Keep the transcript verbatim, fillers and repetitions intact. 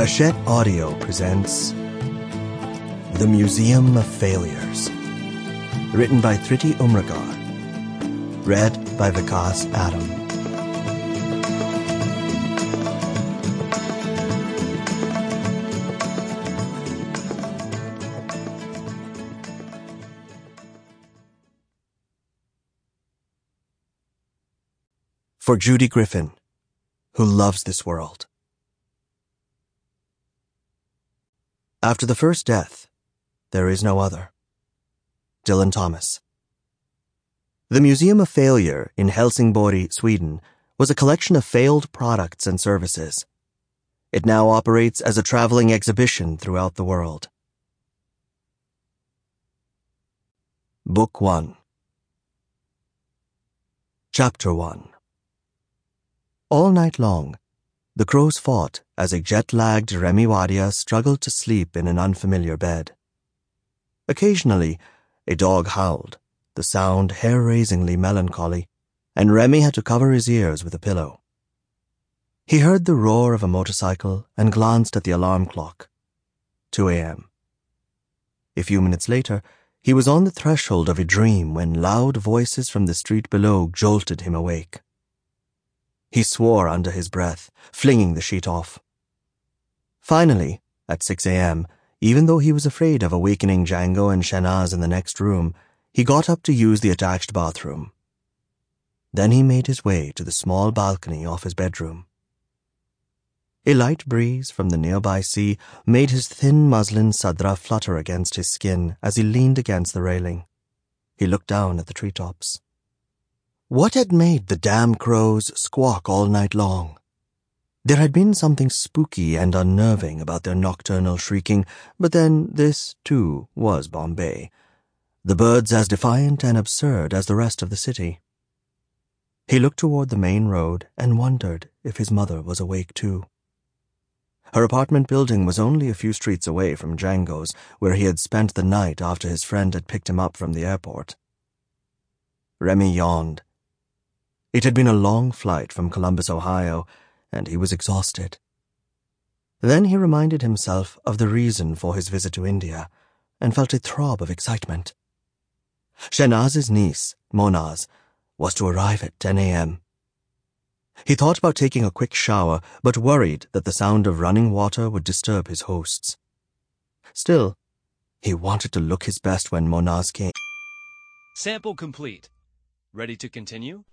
Hachette Audio presents The Museum of Failures, written by Thriti Umrigar, read by Vikas Adam. For Judy Griffin, who loves this world. After the first death, there is no other. Dylan Thomas. The Museum of Failure in Helsingborg, Sweden, was a collection of failed products and services. It now operates as a traveling exhibition throughout the world. Book one. Chapter one. All night long, the crows fought as a jet-lagged Remy Wadia struggled to sleep in an unfamiliar bed. Occasionally, a dog howled, the sound hair-raisingly melancholy, and Remy had to cover his ears with a pillow. He heard the roar of a motorcycle and glanced at the alarm clock. two a.m. A few minutes later, he was on the threshold of a dream when loud voices from the street below jolted him awake. He swore under his breath, flinging the sheet off. Finally, at six a.m., even though he was afraid of awakening Django and Shehnaz in the next room, he got up to use the attached bathroom. Then he made his way to the small balcony off his bedroom. A light breeze from the nearby sea made his thin muslin sadra flutter against his skin as he leaned against the railing. He looked down at the treetops. What had made the damn crows squawk all night long? There had been something spooky and unnerving about their nocturnal shrieking, but then this, too, was Bombay. The birds as defiant and absurd as the rest of the city. He looked toward the main road and wondered if his mother was awake too. Her apartment building was only a few streets away from Django's, where he had spent the night after his friend had picked him up from the airport. Remy yawned. It had been a long flight from Columbus, Ohio, and he was exhausted. Then he reminded himself of the reason for his visit to India, and felt a throb of excitement. Shehnaz's niece, Monaz, was to arrive at ten a.m. He thought about taking a quick shower, but worried that the sound of running water would disturb his hosts. Still, he wanted to look his best when Monaz came. Sample complete. Ready to continue?